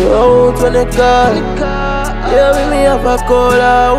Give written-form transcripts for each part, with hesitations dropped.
me out when they call. Yeah, with me have a cola.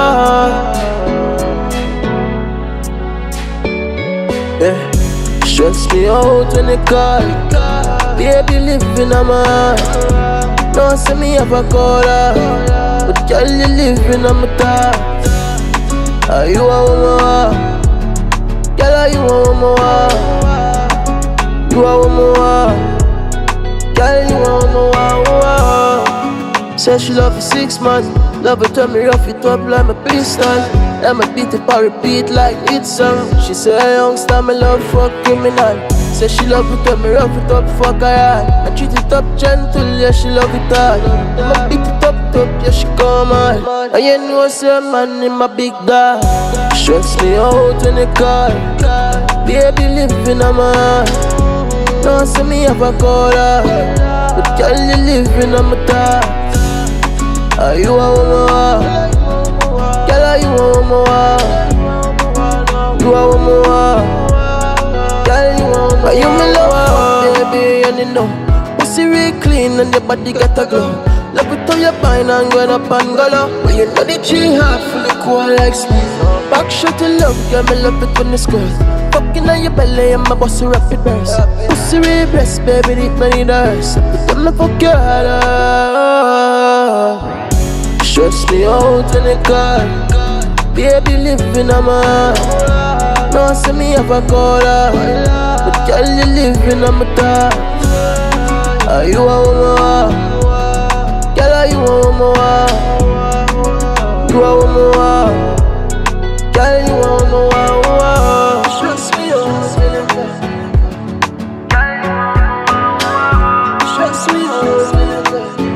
Yeah, stress me out when they call. Baby living on my heart. No say me have a cola, but girl you living on my thoughts. Are you a woman? Girl, are you a woman? You a woman? Girl, you a woman? Say she love you 6 months. Love her turn me rough it up like my pistol. Let me beat it or repeat like it's song. She say a youngster me love fuck criminal. Say she love it turn me rough it up fuck her hard. I treat it up gentle, yeah she love it hard. I'ma beat it up top, yeah she come on. And you know say man in my big dog. Stress me out when they call. Baby living on my heart. No say me have a cola, but girl you living on my thoughts. Are you a woman? Girl, are you a woman? You a woman? Girl, you a woman? Are you my lover? Baby, and you know pussy real clean and your body got a glow. Love it how you bind and going up and go low. When you know the tree heart fully cool like snow. Back shot to love, girl, me love it when it's close. Fucking on your belly and my boss a rapid burst. Pussy real breast, baby, it no need a hearse. But then me fuck your heart up. Stress me out when they call. Baby living on my heart. No say me have a cola, but girl you living on my thoughts. Are you a woman? Girl, are you a woman? You a woman? Girl, you a woman? Stress me out when they call. Stress me out when they call.